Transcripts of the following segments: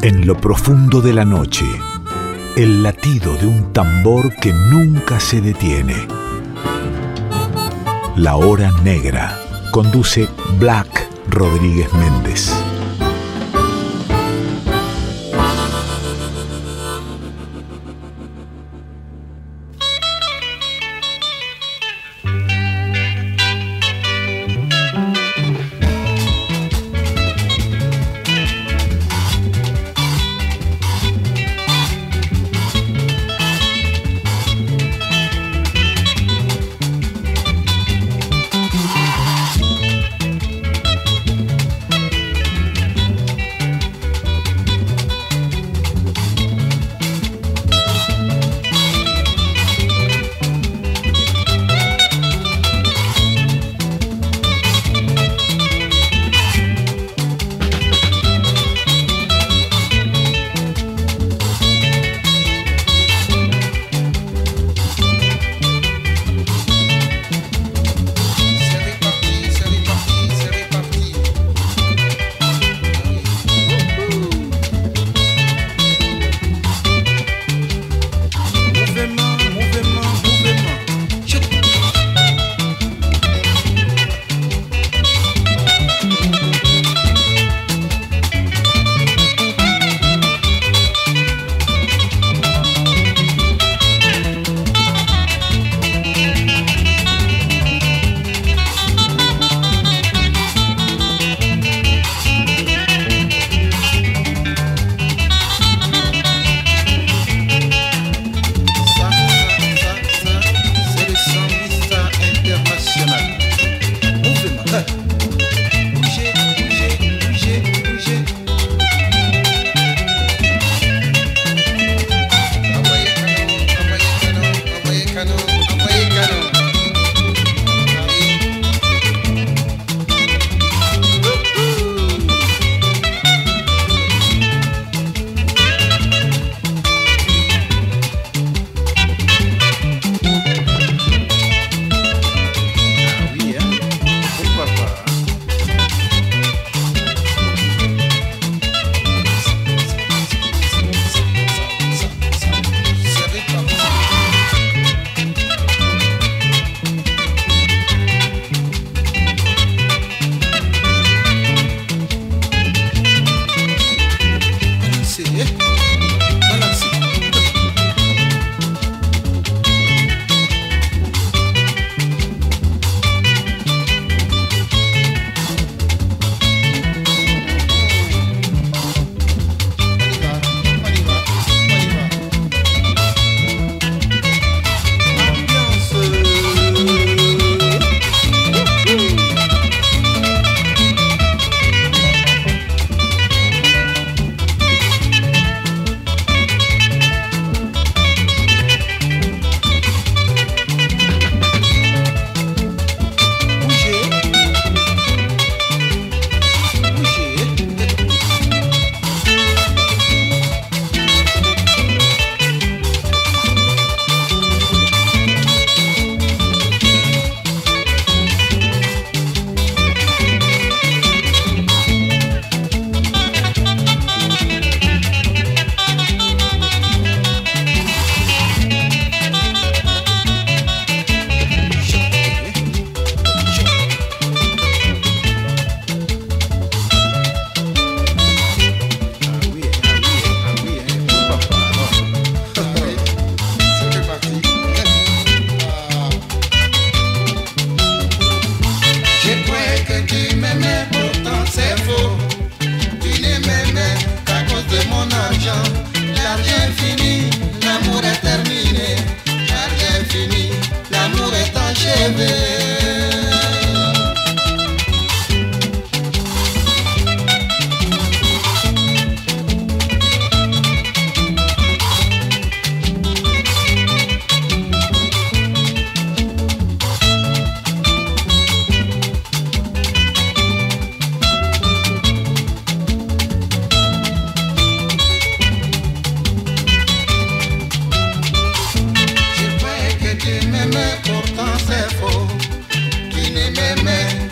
En lo profundo de la noche, el latido de un tambor que nunca se detiene. La Hora Negra. Conduce Black Rodríguez Méndez.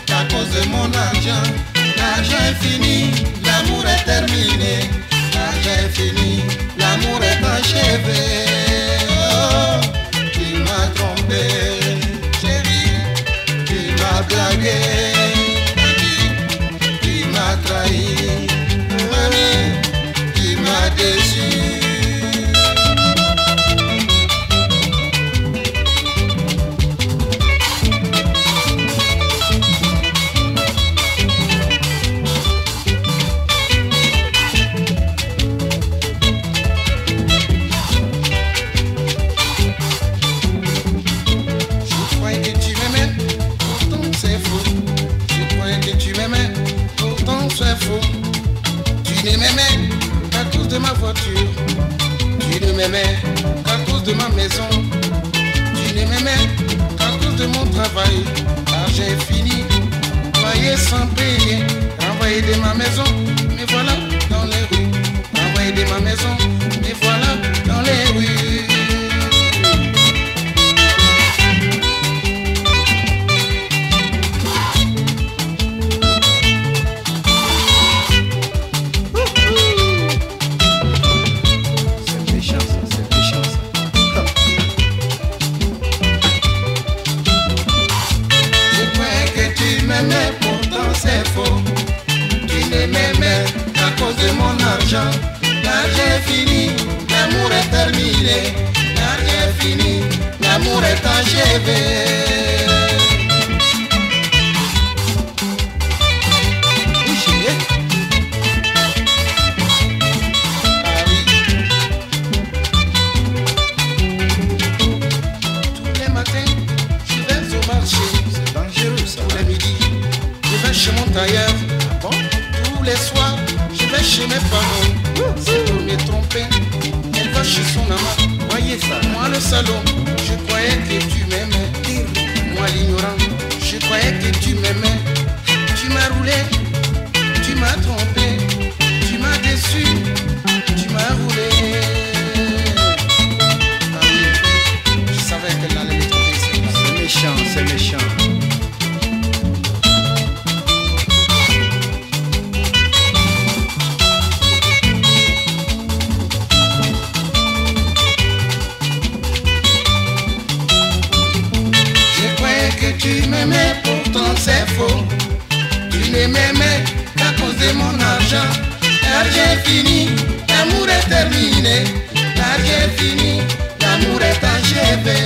L'argent est fini, l'amour est terminé. L'argent de ma voiture. Tu ne m'aimais qu'à cause de ma maison. Tu ne m'aimais qu'à cause de mon travail. L'argent est fini, loyer sans payer. Renvoyé de ma maison, me voilà dans les rues. Renvoyé de ma maison, me voilà dans les rues. De mon argent, l'argent est fini, l'amour est terminé, l'argent est fini, l'amour est achevé. Ah oui. Tous les matins, je vais au marché, c'est dangereux ça. Tous les midis, je vais chez mon tailleur. Bon? Tous les soirs, je vais chez mes parents, c'est pour me tromper. Elle va chez son amant, voyez ça. Moi le salon, je croyais que tu m'aimais. Moi l'ignorant, je croyais que tu m'aimais. Tu m'as roulé, tu m'as trompé, tu m'as déçu, tu m'as roulé. Ah oui, je savais qu'elle allait me tromper. C'est méchant, c'est méchant. Tu m'aimais, pourtant c'est faux. Tu ne m'aimais qu'à cause de mon argent. L'argent est fini, l'amour est terminé. L'argent est fini, l'amour est achevé.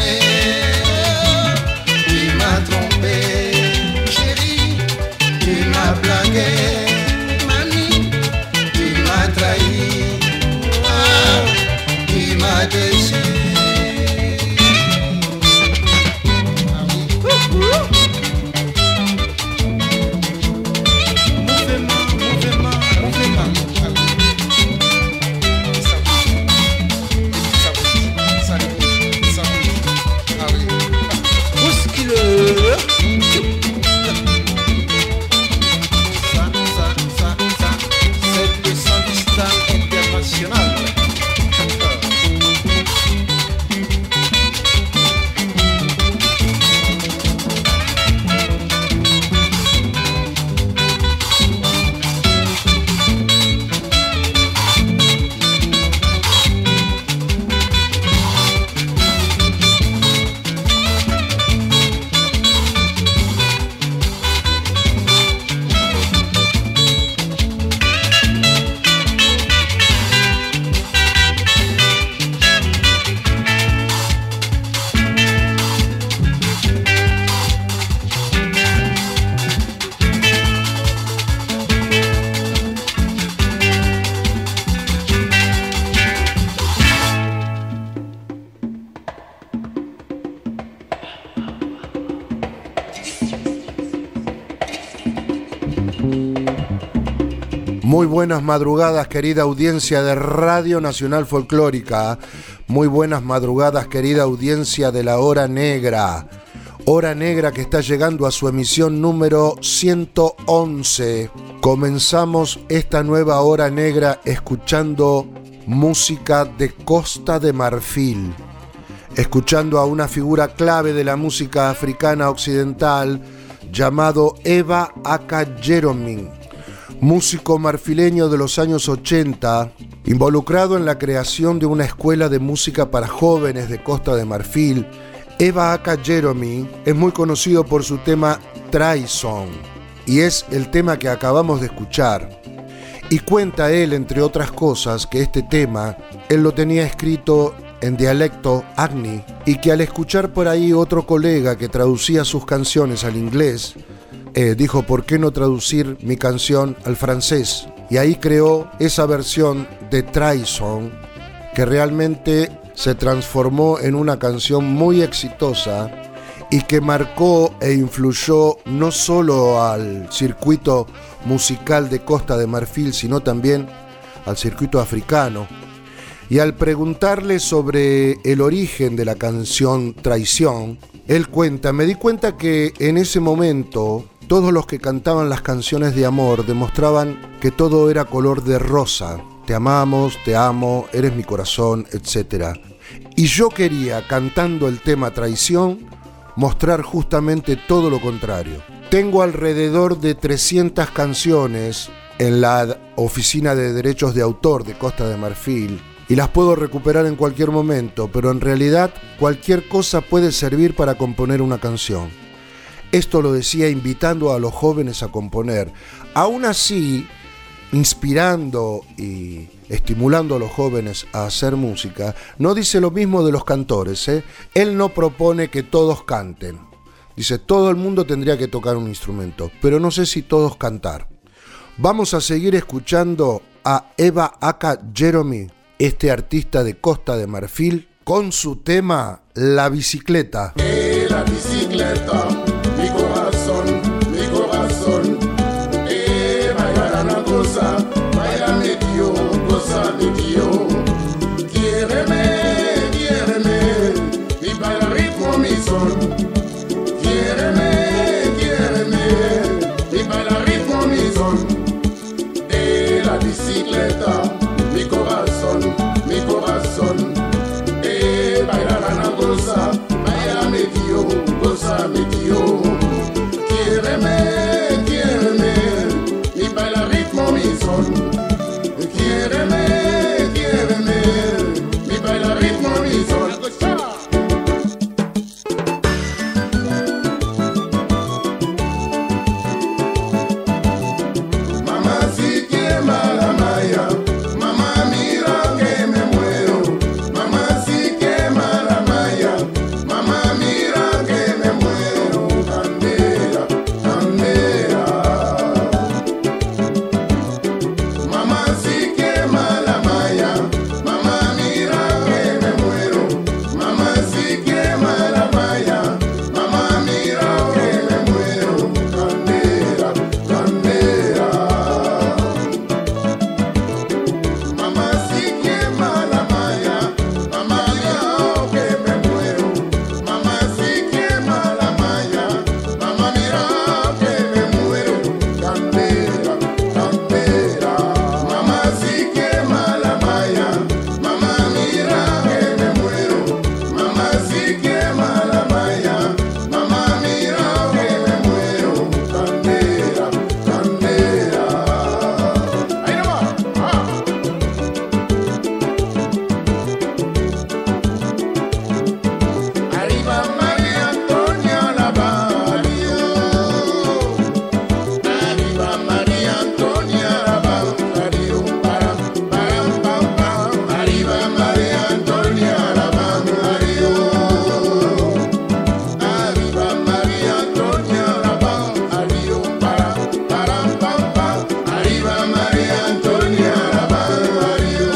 Tu m'as trompé, chérie, tu m'as blagué. Mamie, tu m'as trahi. Oh, tu m'as déçu. Muy buenas madrugadas, querida audiencia de Radio Nacional Folclórica. Muy buenas madrugadas, querida audiencia de la Hora Negra. Hora Negra que está llegando a su emisión número 111. Comenzamos esta nueva Hora Negra escuchando música de Costa de Marfil, escuchando a una figura clave de la música africana occidental llamado Eva Aka Jerome, músico marfileño de los años 80, involucrado en la creación de una escuela de música para jóvenes de Costa de Marfil. Eva Aka Jerome es muy conocido por su tema Trahison, y es el tema que acabamos de escuchar. Y cuenta él, entre otras cosas, que este tema él lo tenía escrito en dialecto Agni, y que al escuchar por ahí otro colega que traducía sus canciones al inglés, dijo, ¿por qué no traducir mi canción al francés? Y ahí creó esa versión de Trahison, que realmente se transformó en una canción muy exitosa y que marcó e influyó no solo al circuito musical de Costa de Marfil, sino también al circuito africano. Y al preguntarle sobre el origen de la canción Traición, él cuenta: me di cuenta que en ese momento todos los que cantaban las canciones de amor demostraban que todo era color de rosa. Te amamos, te amo, eres mi corazón, etc. Y yo quería, cantando el tema Traición, mostrar justamente todo lo contrario. Tengo alrededor de 300 canciones en la Oficina de Derechos de Autor de Costa de Marfil y las puedo recuperar en cualquier momento, pero en realidad cualquier cosa puede servir para componer una canción. Esto lo decía invitando a los jóvenes a componer. Aún así, inspirando y estimulando a los jóvenes a hacer música, no dice lo mismo de los cantores, ¿eh? Él no propone que todos canten. Dice, todo el mundo tendría que tocar un instrumento, pero no sé si todos cantar. Vamos a seguir escuchando a Eva Aka Jeremy, este artista de Costa de Marfil, con su tema La Bicicleta. La bicicleta, mi corazón, baila una cosa, baila medio, cosa medio. Quiéreme, y baila ritmo mi son. Quiéreme, y baila ritmo mi son. La bicicleta, mi corazón, baila una cosa, baila medio, cosa medio. Quiéreme, y baila ritmo mi son. Quiéreme, y baila ritmo mi son. Mamá, si quema la malla, mamá, mira que me muero. Mamá, si quema la malla, mamá, mira que me muero. Candela, candela. Mamá, si quema la malla, mamá, mira que me muero. Mamá, si quema la malla, mamá, mira que me muero. Candela, candela. Mamá, si quema la malla, mamá, mira que me muero. Mamá, si quema la malla, mamá, mira que me muero. Candela, candela. Mamá, si quema la malla, mamá, mira que me muero. Mamá, si quema la malla, mamá, mira que me muero. Candela, candela. Ahí nomás. Arriba María Antonia la barrio. Arriba María Antonia la barrio. Pam, pam. Arriba María Antonia la barrio. Arriba María Antonia la barrio. Pam, pam. Arriba María Antonia la barrio.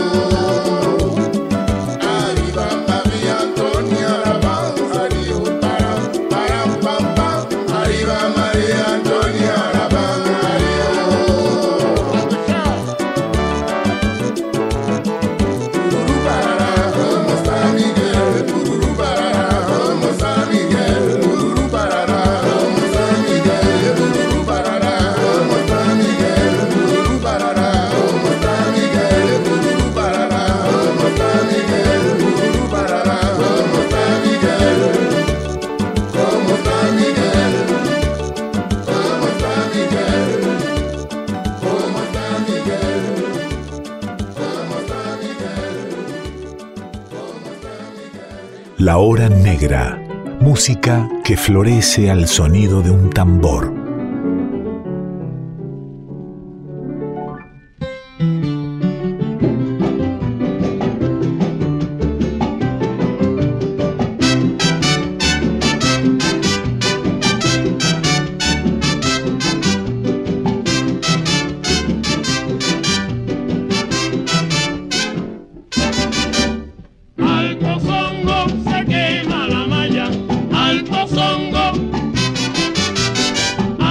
Arriba María Antonia la barrio. Pam, pam. Arriba María Antonia la barrio. Pururú parará, ¿cómo está Miguel? Pururú parará, ¿cómo está Miguel? Pururú parará, ¿cómo está Miguel? Pururú parará, ¿cómo está Miguel? Pururú parará, ¿cómo está Miguel? Pururú parará, ¿cómo está Miguel? Pururú parará, ¿cómo está Miguel? ¿Cómo está Miguel? ¿Cómo está Miguel? ¿Cómo está Miguel? ¿Cómo está Miguel? ¿Cómo está Miguel? La Hora Negra. Música que florece al sonido de un tambor. Alto songo, se quema la malla. Alto songo,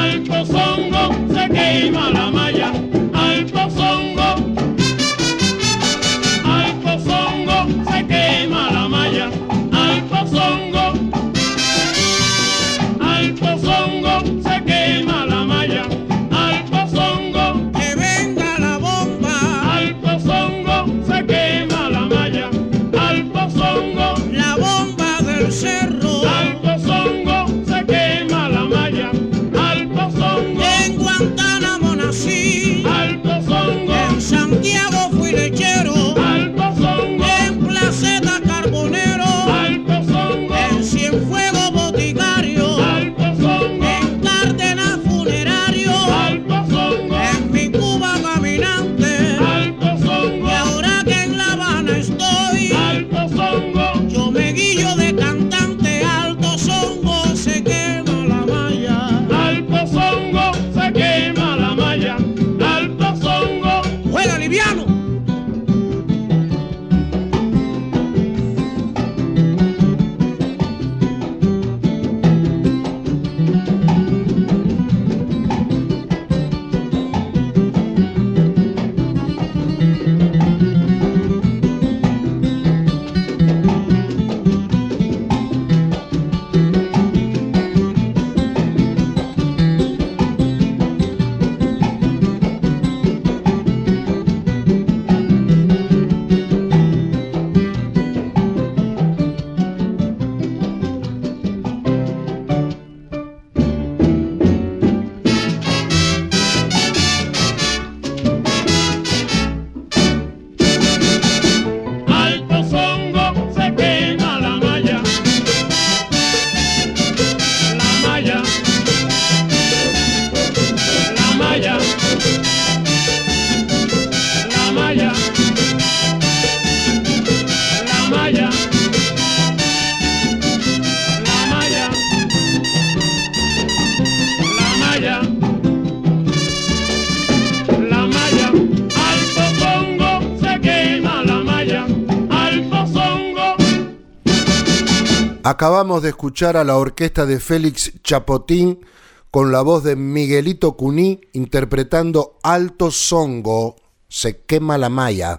Acabamos de escuchar a la orquesta de Félix Chapotín con la voz de Miguelito Cuní interpretando Alto Songo, Se quema la malla.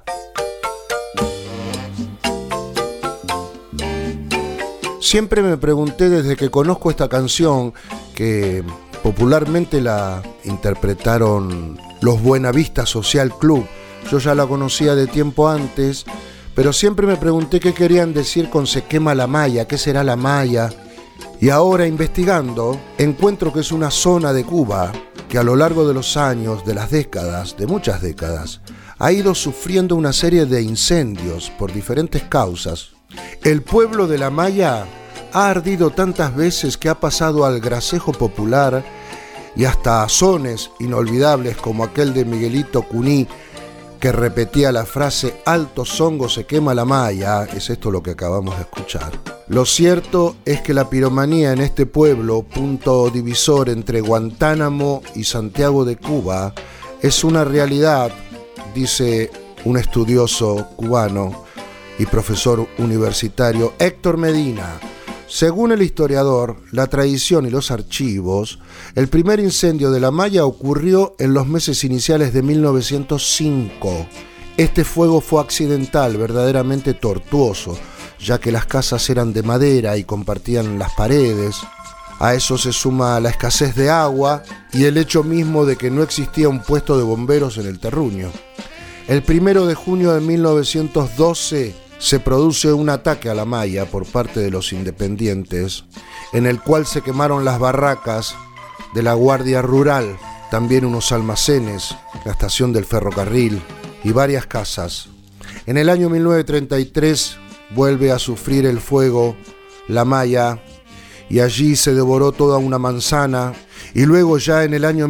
Siempre me pregunté desde que conozco esta canción, que popularmente la interpretaron los Buenavista Social Club. Yo ya la conocía de tiempo antes, pero siempre me pregunté qué querían decir con Se quema la malla, qué será la malla. Y ahora, investigando, encuentro que es una zona de Cuba que a lo largo de los años, de las décadas, de muchas décadas, ha ido sufriendo una serie de incendios por diferentes causas. El pueblo de la malla ha ardido tantas veces que ha pasado al gracejo popular y hasta a sones inolvidables como aquel de Miguelito Cuní, que repetía la frase Alto Songo, se quema la malla. Es esto lo que acabamos de escuchar. Lo cierto es que la piromanía en este pueblo, punto divisor entre Guantánamo y Santiago de Cuba, es una realidad, dice un estudioso cubano y profesor universitario, Héctor Medina. Según el historiador, la tradición y los archivos, el primer incendio de la malla ocurrió en los meses iniciales de 1905. Este fuego fue accidental, verdaderamente tortuoso, ya que las casas eran de madera y compartían las paredes. A eso se suma la escasez de agua y el hecho mismo de que no existía un puesto de bomberos en el terruño. El 1 de junio de 1912 se produce un ataque a la malla por parte de los independientes, en el cual se quemaron las barracas de la Guardia Rural, también unos almacenes, la estación del ferrocarril y varias casas. En el año 1933 vuelve a sufrir el fuego la malla y allí se devoró toda una manzana, y luego ya en el año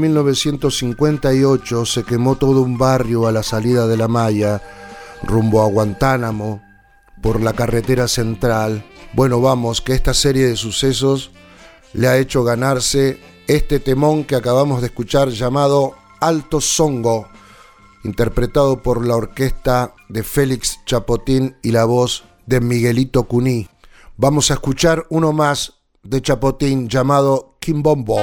1958 se quemó todo un barrio a la salida de la malla rumbo a Guantánamo por la carretera central. Bueno, vamos, que esta serie de sucesos le ha hecho ganarse este temón que acabamos de escuchar llamado Alto Songo, interpretado por la orquesta de Félix Chapotín y la voz de Miguelito Cuní. Vamos a escuchar uno más de Chapotín llamado Quimbombo.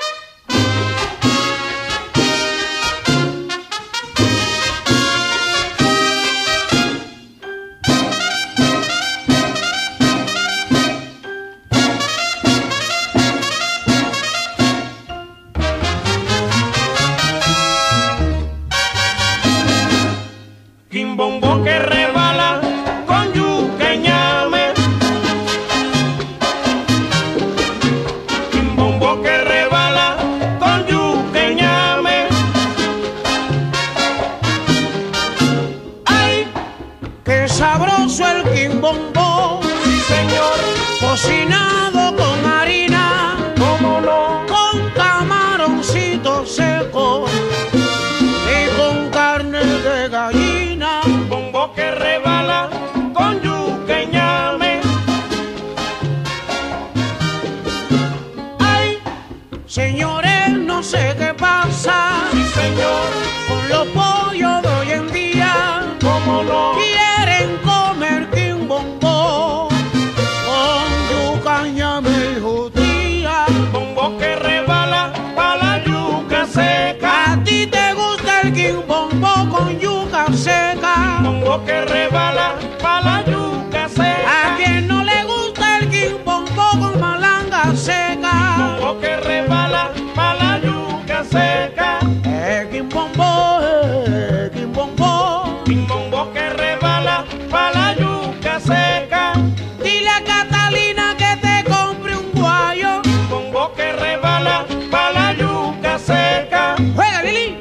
Quimbombo que rebala con yuca y ñame. Quimbombo que rebala con yuca y ñame. ¡Ay! ¡Qué sabroso el quimbombo! Sí, señor. Cocinado con harina, ¿cómo no? Con camaroncito seco y con carne de gallina. Bombo que rebala con yuca y ñame. Ay, señores, no sé qué pasa, sí, señor, con los pollos de hoy en día. ¿Cómo no? Quieren comer quimbombo con yuca y ñame, hijo tía. Bombo que rebala pa' la yuca seca. ¿A ti te gusta el quimbombo con yuca seca? Bombo que rebala pa' la yuca seca. ¿A quien no le gusta el quimbombo con malanga seca? Bombo que rebala pa' la yuca seca. Quimbombo, quimbombo. Quimbombo que rebala pa' la yuca seca. Dile a Catalina que te compre un guayo. Quimbombo que rebala pa' la yuca seca. ¡Juega, Lili!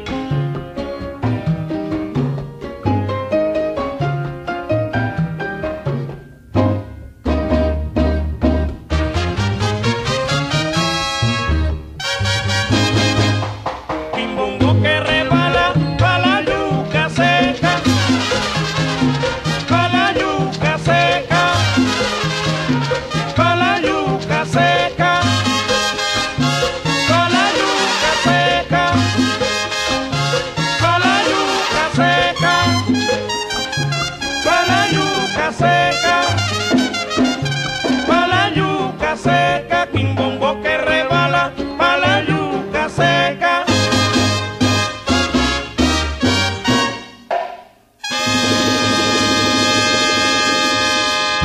Quimbombo que rebala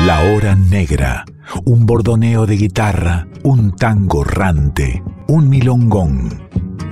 La hora negra, un bordoneo de guitarra, un tango errante, un milongón.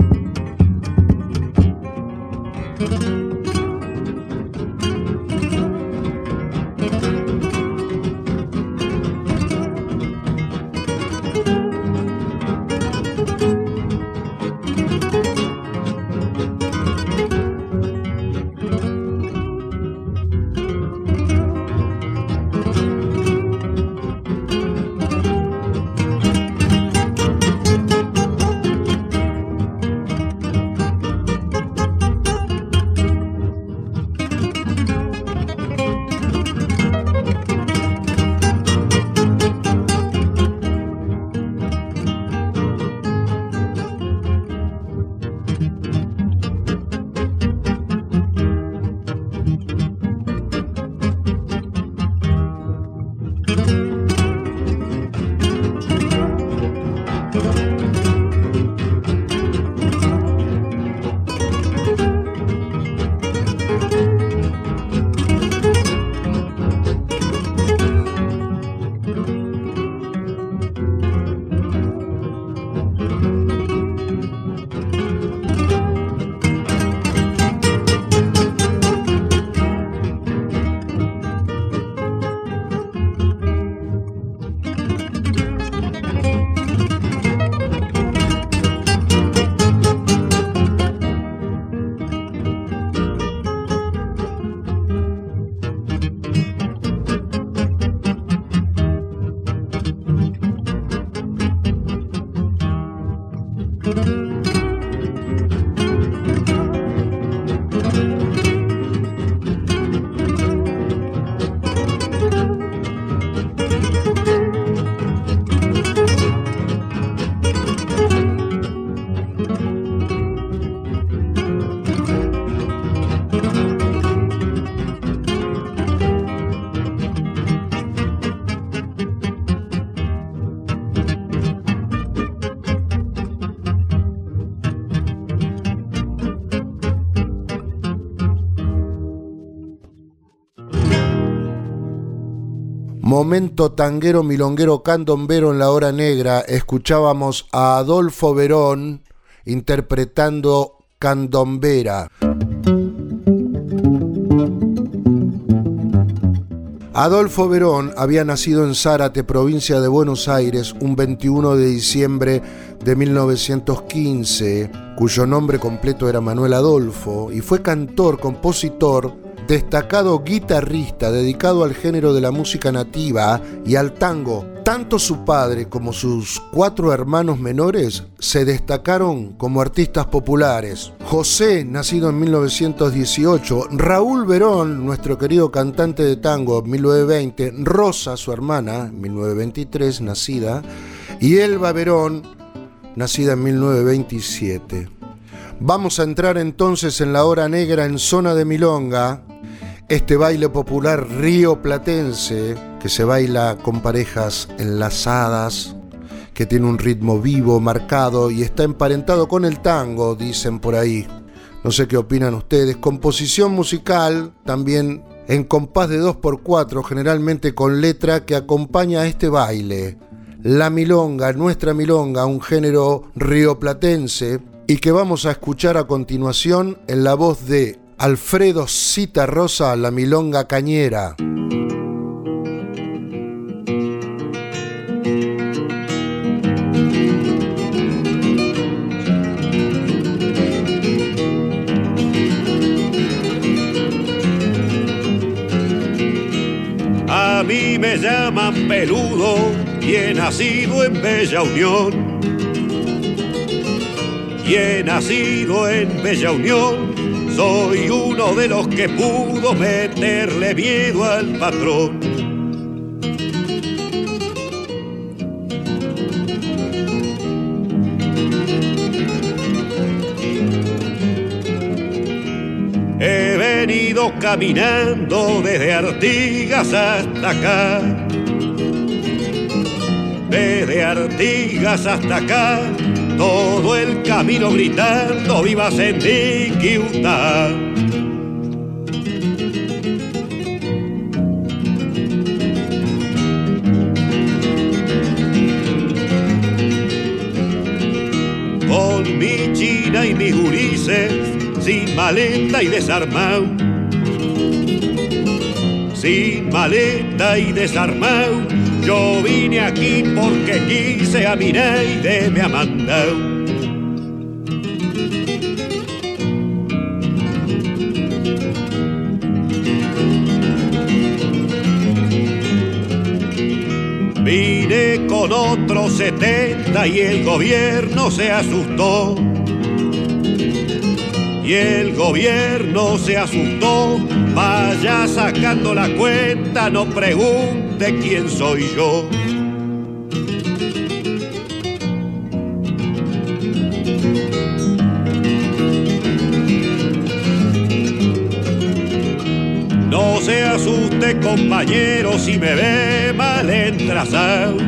Momento tanguero, milonguero, candombero en la hora negra. Escuchábamos a Adolfo Verón interpretando Candombera. Adolfo Verón había nacido en Zárate, provincia de Buenos Aires, un 21 de diciembre de 1915, cuyo nombre completo era Manuel Adolfo, y fue cantor, compositor, destacado guitarrista dedicado al género de la música nativa y al tango. Tanto su padre como sus 4 hermanos menores se destacaron como artistas populares. José, nacido en 1918, Raúl Verón, nuestro querido cantante de tango, 1920, Rosa, su hermana, 1923, nacida, y Elba Verón, nacida en 1927. Vamos a entrar entonces en la hora negra en zona de milonga, este baile popular rioplatense que se baila con parejas enlazadas, que tiene un ritmo vivo, marcado y está emparentado con el tango, dicen por ahí. No sé qué opinan ustedes. Composición musical también en compás de 2x4, generalmente con letra, que acompaña a este baile. La milonga, nuestra milonga, un género rioplatense, y que vamos a escuchar a continuación en la voz de Alfredo Citarrosa, la milonga cañera. A mí me llaman peludo y he nacido en Bella Unión. Y he nacido en Bella Unión. Soy uno de los que pudo meterle miedo al patrón. He venido caminando desde Artigas hasta acá. Desde Artigas hasta acá, todo el camino gritando viva Sendiquiutá. China y mis gurises, sin maleta y desarmado. Sin maleta y desarmado, yo vine aquí porque quise, a mi Neide me ha mandado. Vine con otros 70 y el gobierno se asustó. Y el gobierno se asustó. Vaya sacando la cuenta, no pregunte quién soy yo. No se asuste, compañero, si me ve mal entrazado.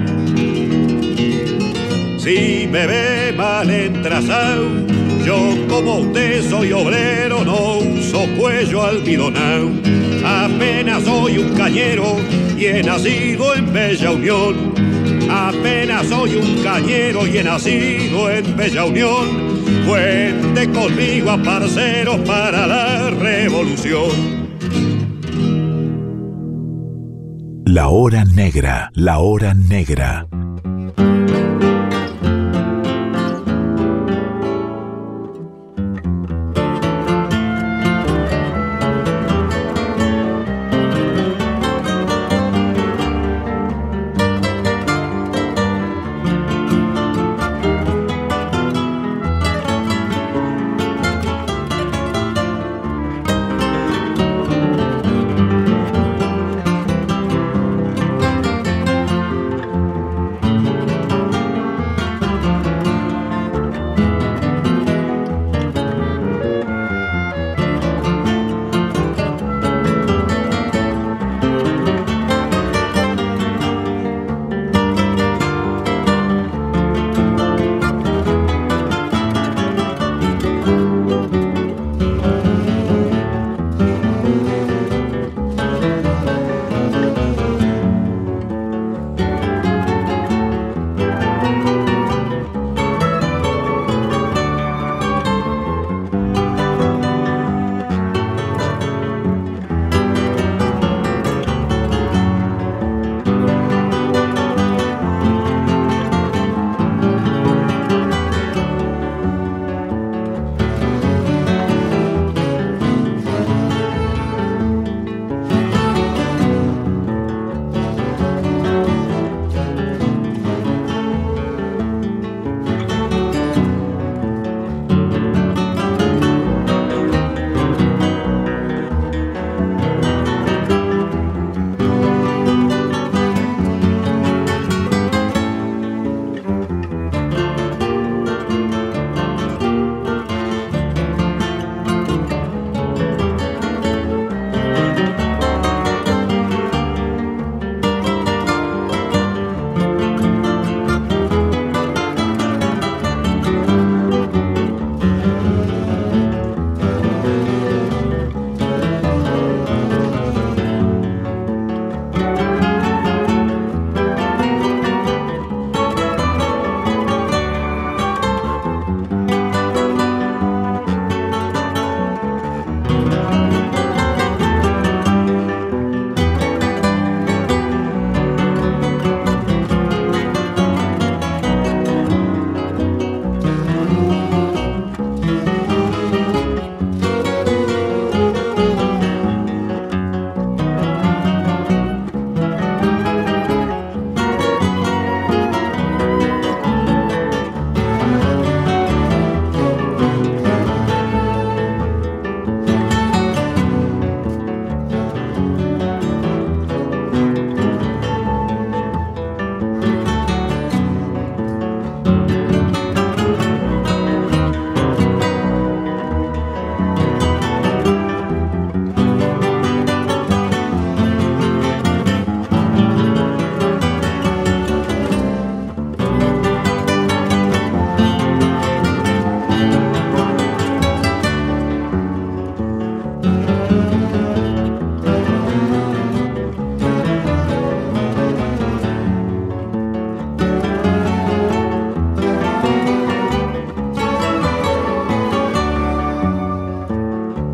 Si me ve mal entrazado, yo como usted soy obrero, no uso cuello almidonado. Apenas soy un cañero y he nacido en Bella Unión. Apenas soy un cañero y he nacido en Bella Unión. Cuente conmigo, parceros, para la revolución. La hora negra, la hora negra.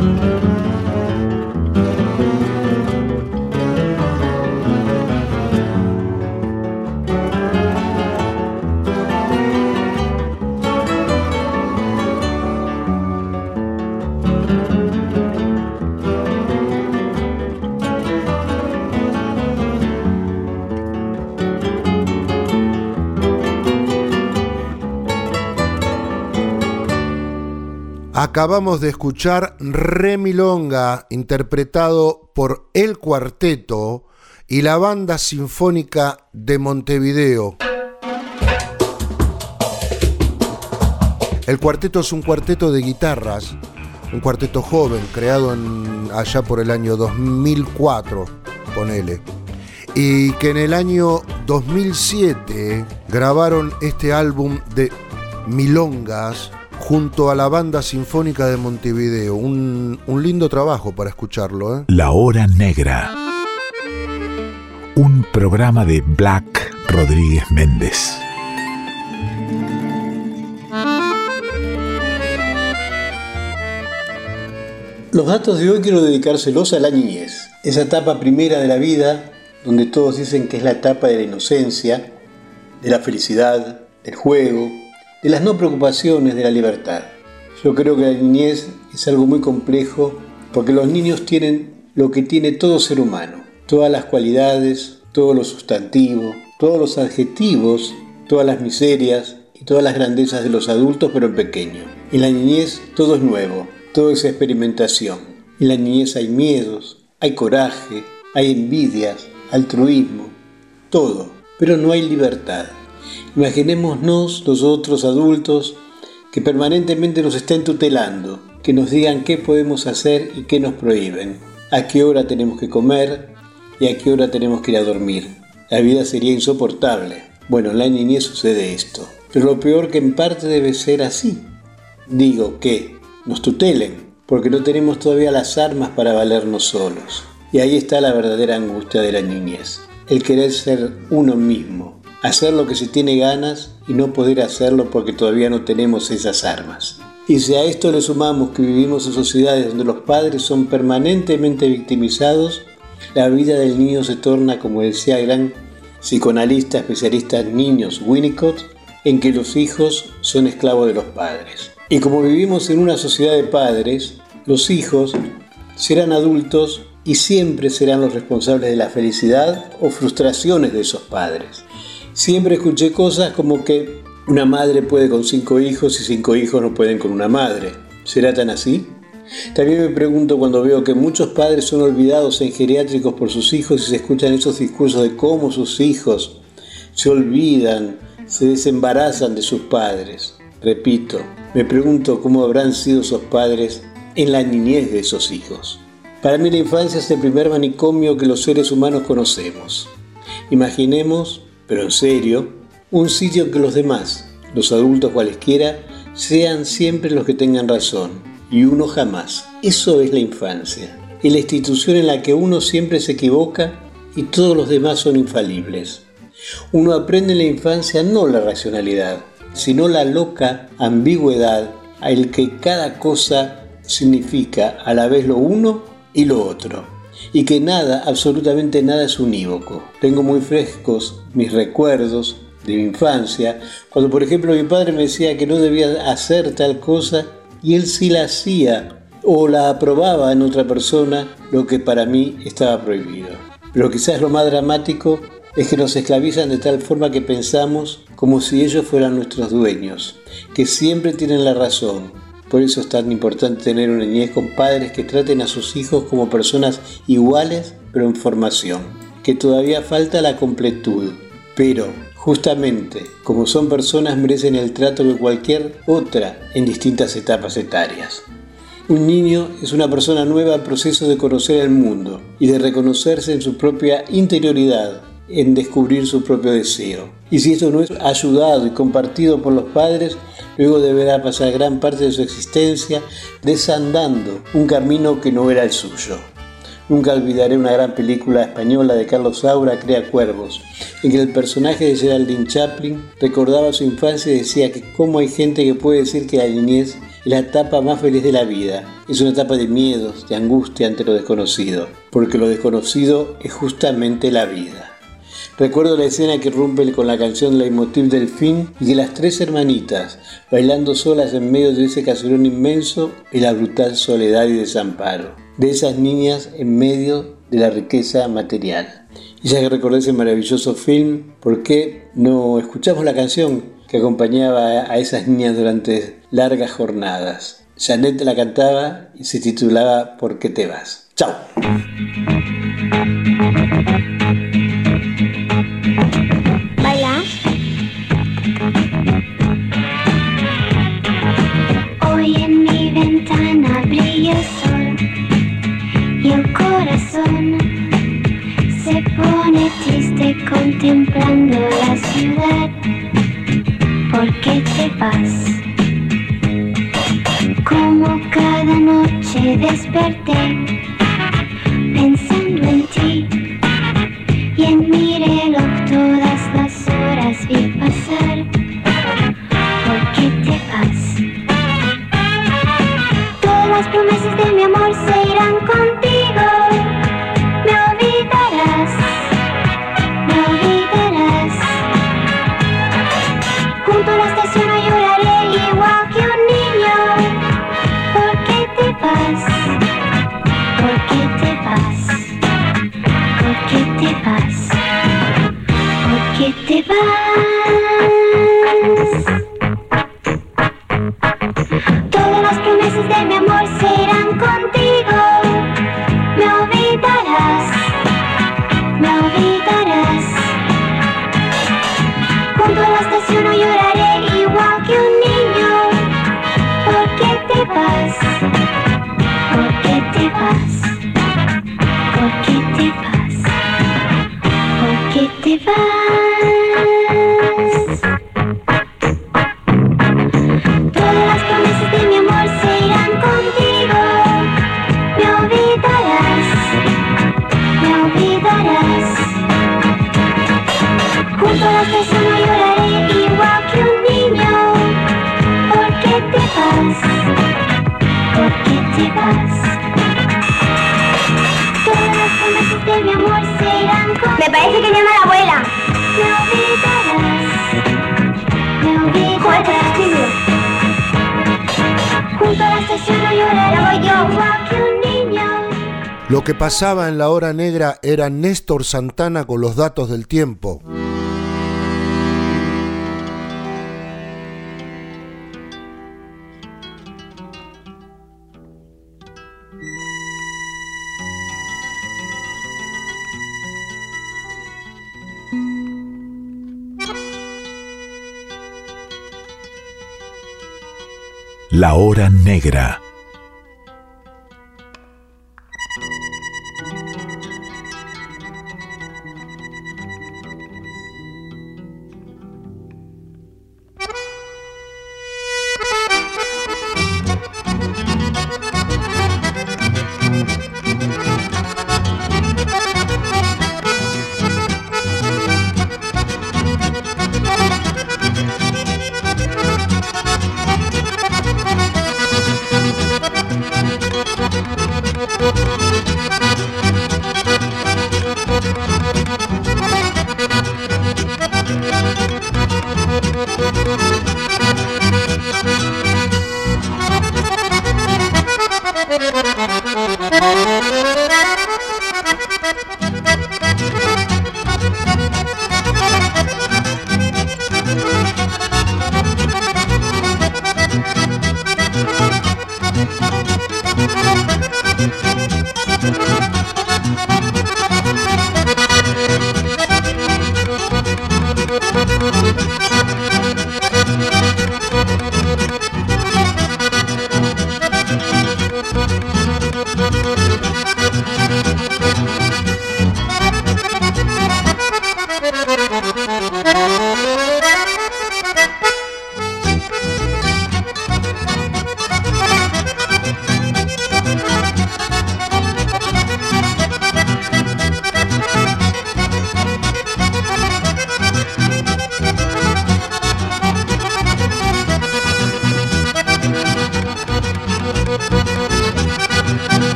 Acabamos de escuchar Re Milonga, interpretado por El Cuarteto y la Banda Sinfónica de Montevideo. El cuarteto es un cuarteto de guitarras, un cuarteto joven, creado allá por el año 2004, ponele. Y que en el año 2007 grabaron este álbum de milongas junto a la Banda Sinfónica de Montevideo. Un lindo trabajo para escucharlo, ¿eh? La Hora Negra. Un programa de Black Rodríguez Méndez. Los datos de hoy quiero dedicárselos a la niñez, esa etapa primera de la vida donde todos dicen que es la etapa de la inocencia, de la felicidad, del juego, de las no preocupaciones, de la libertad. Yo creo que la niñez es algo muy complejo porque los niños tienen lo que tiene todo ser humano, todas las cualidades, todos los sustantivos, todos los adjetivos, todas las miserias y todas las grandezas de los adultos, pero en pequeño. En la niñez todo es nuevo, todo es experimentación. En la niñez hay miedos, hay coraje, hay envidias, altruismo, todo, pero no hay libertad. Imaginémonos nosotros adultos que permanentemente nos estén tutelando, que nos digan qué podemos hacer y qué nos prohíben, a qué hora tenemos que comer y a qué hora tenemos que ir a dormir. La vida sería insoportable. Bueno, en la niñez sucede esto, pero lo peor que en parte debe ser así. Digo que nos tutelen, porque no tenemos todavía las armas para valernos solos. Y ahí está la verdadera angustia de la niñez, el querer ser uno mismo, hacer lo que se tiene ganas y no poder hacerlo porque todavía no tenemos esas armas. Y si a esto le sumamos que vivimos en sociedades donde los padres son permanentemente victimizados, la vida del niño se torna, como decía el gran psicoanalista especialista en niños Winnicott, en que los hijos son esclavos de los padres. Y como vivimos en una sociedad de padres, los hijos serán adultos y siempre serán los responsables de la felicidad o frustraciones de esos padres. Siempre escuché cosas como que una madre puede con 5 hijos y 5 hijos no pueden con una madre. ¿Será tan así? También me pregunto cuando veo que muchos padres son olvidados en geriátricos por sus hijos y se escuchan esos discursos de cómo sus hijos se olvidan, se desembarazan de sus padres. Repito, me pregunto cómo habrán sido esos padres en la niñez de esos hijos. Para mí la infancia es el primer manicomio que los seres humanos conocemos. Imaginemos, pero en serio, un sitio en que los demás, los adultos cualesquiera, sean siempre los que tengan razón y uno jamás. Eso es la infancia. Es la institución en la que uno siempre se equivoca y todos los demás son infalibles. Uno aprende en la infancia no la racionalidad, sino la loca ambigüedad al que cada cosa significa a la vez lo uno y lo otro, y que nada, absolutamente nada es unívoco. Tengo muy frescos mis recuerdos de mi infancia, cuando por ejemplo mi padre me decía que no debía hacer tal cosa y él sí la hacía o la aprobaba en otra persona, lo que para mí estaba prohibido. Pero quizás lo más dramático es que nos esclavizan de tal forma que pensamos como si ellos fueran nuestros dueños, que siempre tienen la razón. Por eso es tan importante tener una niñez con padres que traten a sus hijos como personas iguales pero en formación, que todavía falta la completud, pero justamente como son personas merecen el trato de cualquier otra en distintas etapas etarias. Un niño es una persona nueva en proceso de conocer el mundo y de reconocerse en su propia interioridad, en descubrir su propio deseo. Y si esto no es ayudado y compartido por los padres, luego deberá pasar gran parte de su existencia desandando un camino que no era el suyo. Nunca olvidaré una gran película española de Carlos Saura, Crea Cuervos, en que el personaje de Geraldine Chaplin recordaba su infancia y decía que cómo hay gente que puede decir que la niñez es la etapa más feliz de la vida. Es una etapa de miedos, de angustia ante lo desconocido, porque lo desconocido es justamente la vida. Recuerdo la escena que rompe con la canción Leitmotiv del fin y que las tres hermanitas, bailando solas en medio de ese caserón inmenso, es la brutal soledad y desamparo de esas niñas en medio de la riqueza material. Y ya que recordé ese maravilloso film, ¿por qué no escuchamos la canción que acompañaba a esas niñas durante largas jornadas? Janet la cantaba y se titulaba ¿Por qué te vas? ¡Chao! ¿Bailas? Hoy en mi ventana brilla el sol y el corazón se pone triste contemplando la ciudad. ¿Por qué te vas? Como cada noche desperté pensando en ti y en mi reloj todas las horas vi pasar. ¿Por qué te vas? Todas las promesas de mi amor se irán contigo. Me olvidarás, me olvidarás. Junto a la estación no lloraré igual que un niño. ¿Por qué te vas? ¿Por qué te vas? ¿Por qué te vas? ¿Por qué te vas? Todas las promesas de mi amor se irán contigo. Me olvidarás, me olvidarás. Junto a la estación no lloraré igual que un niño. ¿Por qué te vas? ¿Por qué te vas? ¿Por qué te vas? ¿Por qué te vas? Todas las promesas de mi amor se irán contigo. Me olvidarás, me olvidarás. Junto a la estación no lloraré igual que un niño. ¿Por qué te vas? ¿Por qué te vas? Todas las promesas de mi amor se irán contigo. Me parece que llama a la abuela. Me olvidarás, me olvidarás. Junto a la estación no lloraré igual que un niño. Lo que pasaba en la hora negra era Néstor Santana con los datos del tiempo. La hora negra.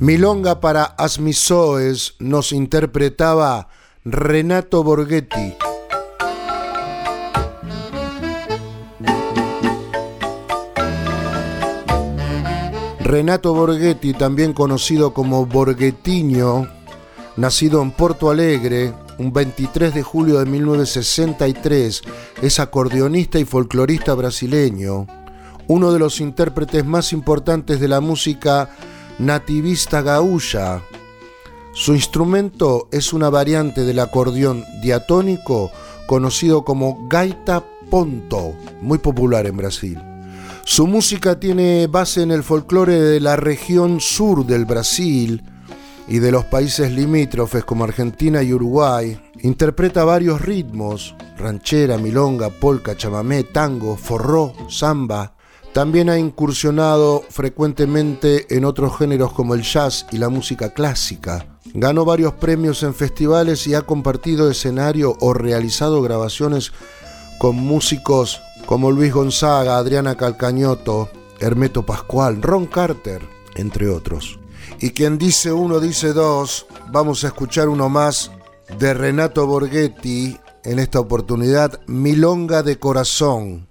Milonga para Asmisoes nos interpretaba Renato Borghetti. Renato Borghetti, también conocido como Borghetinho, nacido en Porto Alegre un 23 de julio de 1963, es acordeonista y folclorista brasileño, uno de los intérpretes más importantes de la música nativista gaúcha. Su instrumento es una variante del acordeón diatónico conocido como gaita ponto, muy popular en Brasil. Su música tiene base en el folclore de la región sur del Brasil y de los países limítrofes como Argentina y Uruguay. Interpreta varios ritmos: ranchera, milonga, polka, chamamé, tango, forró, samba. También ha incursionado frecuentemente en otros géneros como el jazz y la música clásica. Ganó varios premios en festivales y ha compartido escenario o realizado grabaciones con músicos como Luis Gonzaga, Adriana Calcañoto, Hermeto Pascual, Ron Carter, entre otros. Y quien dice uno, dice dos. Vamos a escuchar uno más de Renato Borghetti, en esta oportunidad, Milonga de Corazón.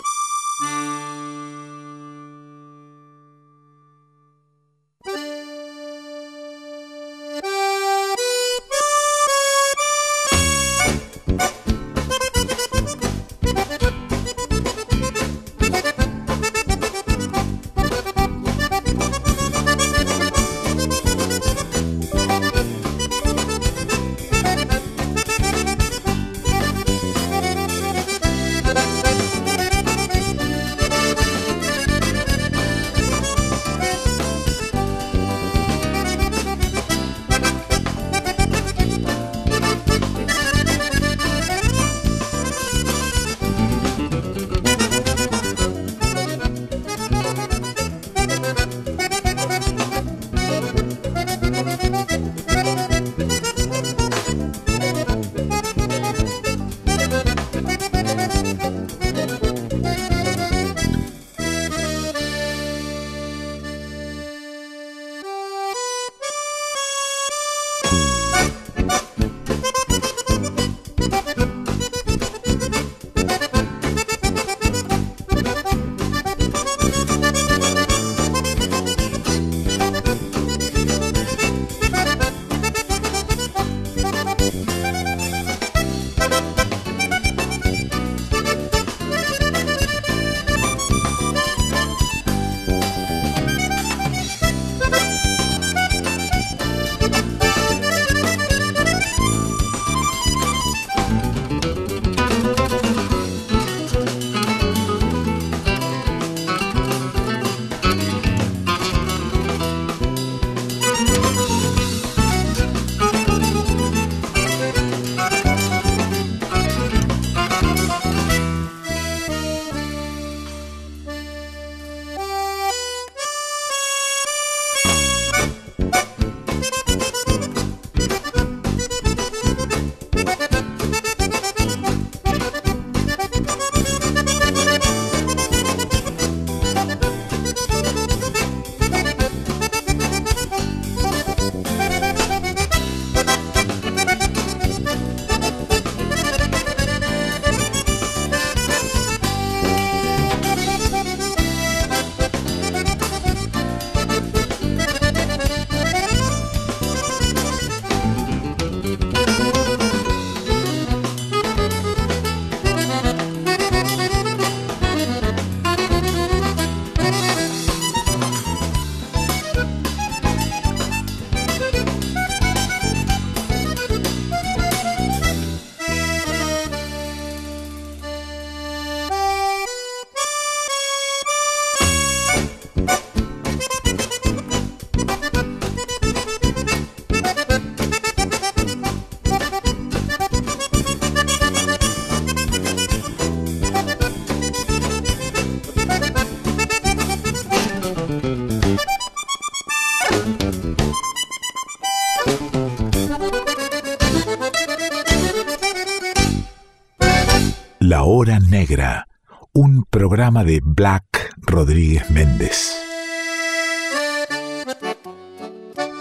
La Hora Negra, un programa de Black Rodríguez Méndez.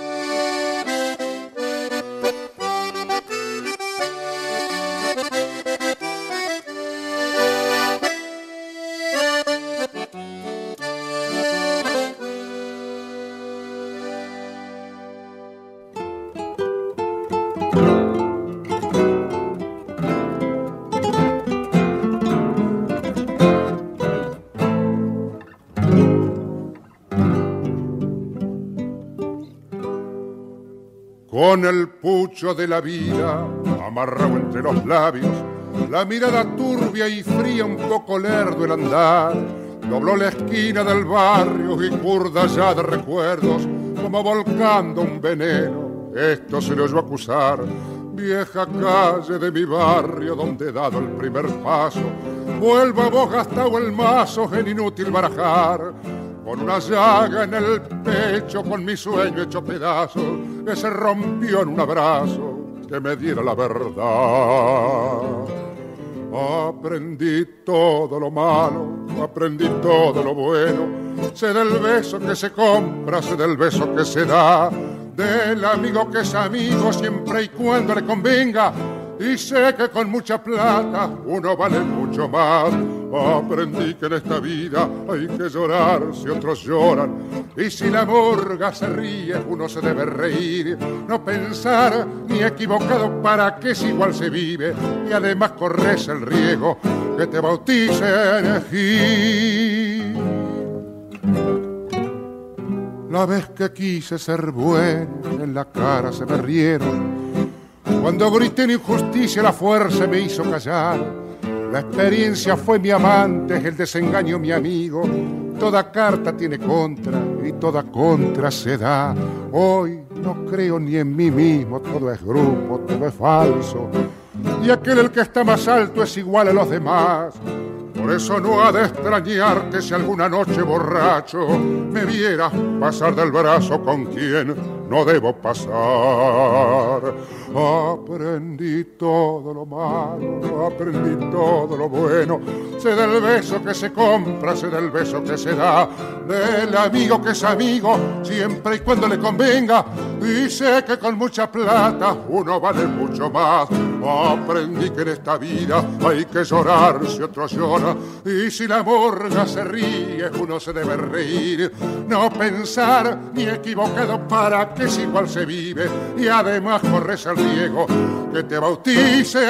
con el pucho de la vida amarrado entre los labios, la mirada turbia y fría, un poco lerdo el andar. Dobló la esquina del barrio y curda ya de recuerdos, como volcando un veneno. Esto se le oyó acusar. Vieja calle de mi barrio donde he dado el primer paso, vuelvo a vos gastado el mazo en inútil barajar. Con una llaga en el pecho, con mi sueño hecho pedazos, que se rompió en un abrazo que me diera la verdad. Aprendí todo lo malo, aprendí todo lo bueno, sé del beso que se compra, sé del beso que se da, del amigo que es amigo siempre y cuando le convenga, y sé que con mucha plata uno vale mucho más. Aprendí que en esta vida hay que llorar si otros lloran, y si la murga se ríe uno se debe reír, no pensar ni equivocado para que si igual se vive, y además corres el riesgo que te bauticen Gil. La vez que quise ser bueno en la cara se me rieron, cuando grité en injusticia la fuerza me hizo callar. La experiencia fue mi amante, el desengaño mi amigo. Toda carta tiene contra y toda contra se da. Hoy no creo ni en mí mismo, todo es grupo, todo es falso. Y aquel el que está más alto es igual a los demás. Por eso no ha de extrañarte si alguna noche borracho me vieras pasar del brazo con quien no debo pasar. Aprendí todo lo malo, aprendí todo lo bueno, sé del beso que se compra, sé del beso que se da, del amigo que es amigo siempre y cuando le convenga, y sé que con mucha plata uno vale mucho más. Aprendí que en esta vida hay que llorar si otro llora, y si la murga se ríe uno se debe reír, no pensar ni equivocado para que si igual se vive, y además corres el riesgo que te bautice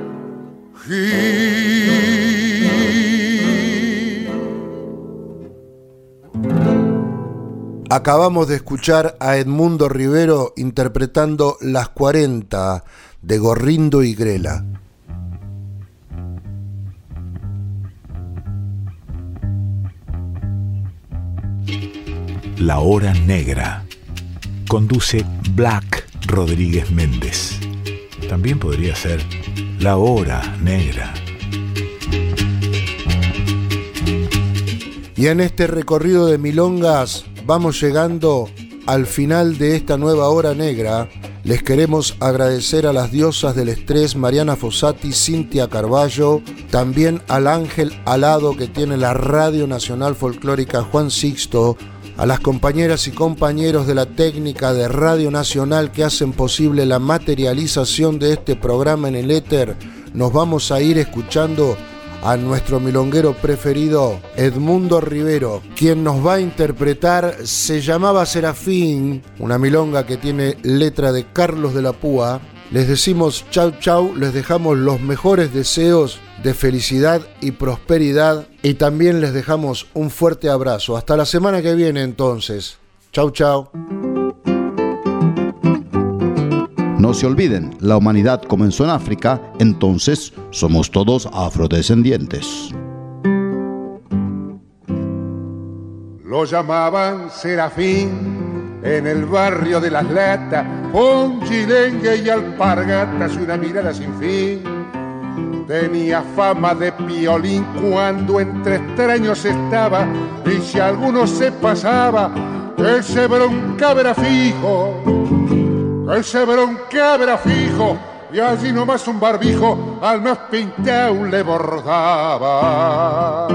Gil. Acabamos de escuchar a Edmundo Rivero interpretando Las 40 de Gorrindo y Grela. La Hora Negra. Conduce Black Rodríguez Méndez. También podría ser La Hora Negra. Y en este recorrido de milongas vamos llegando al final de esta nueva Hora Negra. Les queremos agradecer a las diosas del estrés Mariana Fossati, Cintia Carballo, también al ángel alado que tiene la Radio Nacional Folclórica Juan Sixto, a las compañeras y compañeros de la técnica de Radio Nacional que hacen posible la materialización de este programa en el éter. Nos vamos a ir escuchando a nuestro milonguero preferido, Edmundo Rivero. Quien nos va a interpretar se llamaba Serafín, una milonga que tiene letra de Carlos de la Púa. Les decimos chau chau, les dejamos los mejores deseos de felicidad y prosperidad y también les dejamos un fuerte abrazo. Hasta la semana que viene entonces. Chau chau. No se olviden, la humanidad comenzó en África, entonces somos todos afrodescendientes. Lo llamaban Serafín en el barrio de Las Latas, un chilengue y alpargatas y una mirada sin fin. Tenía fama de piolín cuando entre extraños estaba, y si alguno se pasaba, él se broncaba era fijo. Él se broncaba era fijo, y allí nomás un barbijo al más pintado le bordaba.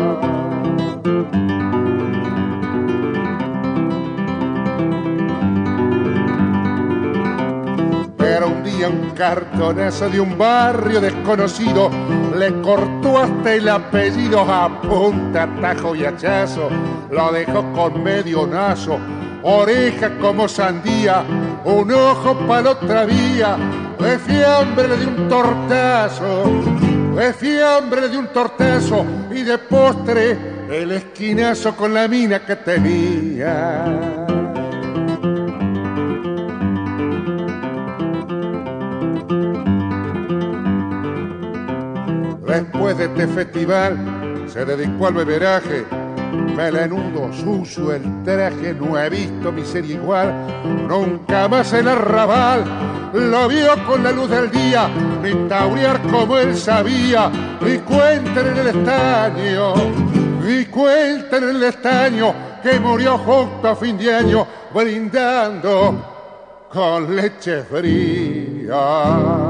Pero un día un cartonazo de un barrio desconocido le cortó hasta el apellido a punta, tajo y hachazo. Lo dejó con medio nazo, oreja como sandía, un ojo para la otra vía. De fiambre le di un tortazo, de fiambre le di un tortazo, y de postre el esquinazo con la mina que tenía. de este festival se dedicó al beberaje. Melenudo, sucio el traje, no he visto miseria igual. Nunca más el arrabal lo vio con la luz del día, ni taurear como él sabía. Y cuenten en el estaño, y cuenten en el estaño, que murió justo a fin de año brindando con leche fría.